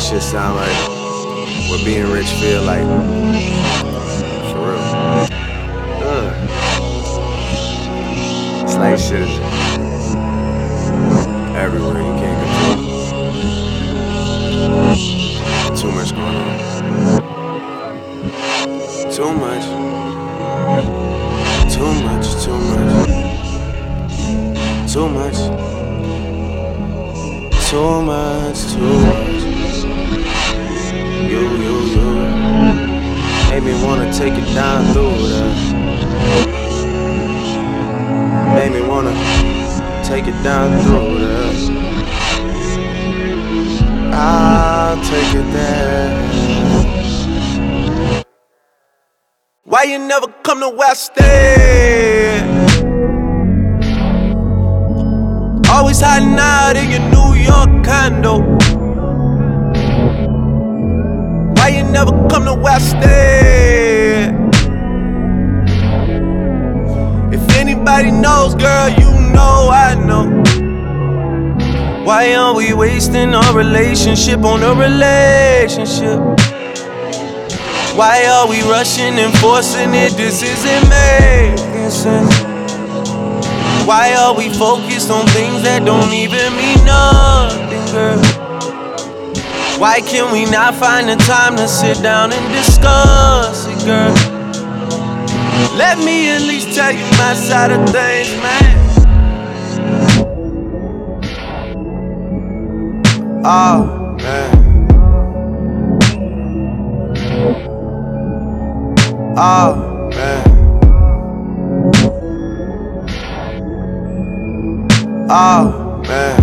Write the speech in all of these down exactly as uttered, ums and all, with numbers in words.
shit sound like what being rich feel like. For real. Ugh. It's like shit is everywhere, you can't control it. Too much going on. Too much. Too much, too much. Too much. Too much, too much. You, you, you. Made me wanna take it down through that. Made me wanna take it down through that. I'll take it there. Why you never come to West End? Always hiding out in your New York condo. Why you never come to West End? If anybody knows, girl, you know I know. Why are we wasting our relationship on a relationship? Why are we rushing and forcing it? This isn't making sense. Why are we focused on things that don't even mean nothing, girl? Why can we not find the time to sit down and discuss it, girl? Let me at least tell you my side of things, man. Oh, man. Oh, man. Oh, man.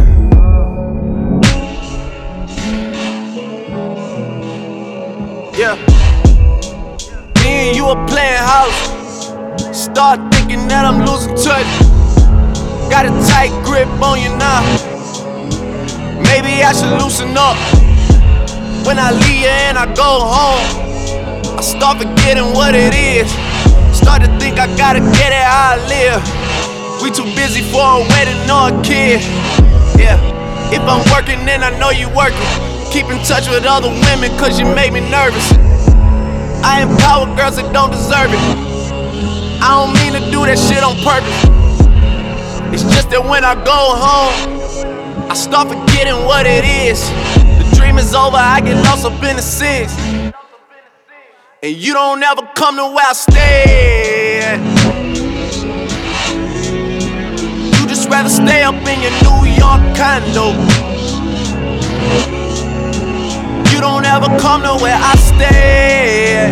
Yeah. Me and you are playing house. Start thinking that I'm losing touch. Got a tight grip on you now. Maybe I should loosen up. When I leave you and I go home, I start forgetting what it is. Start to think I gotta get it how I live. We too busy for a wedding or a kid. Yeah, if I'm working then I know you working. Keep in touch with other women cause you make me nervous. I empower girls that don't deserve it. I don't mean to do that shit on purpose. It's just that when I go home, I start forgetting what it is. The dream is over, I get lost up in the six. And you don't ever come to where I stay. You just rather stay up in your New York condo. You don't ever come to where I stay.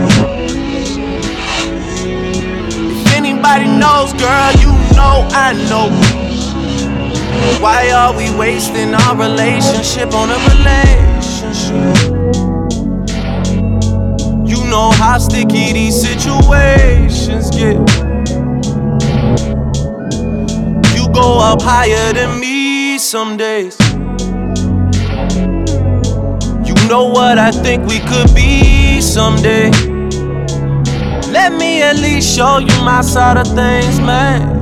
If anybody knows, girl, you know I know. Why are we wasting our relationship on a relationship? You know how sticky these situations get. You go up higher than me some days. You know what I think we could be someday. Let me at least show you my side of things, man.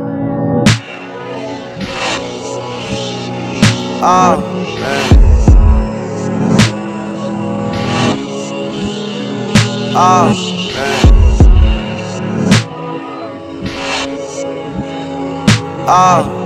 Oh, man. Oh, man. Oh.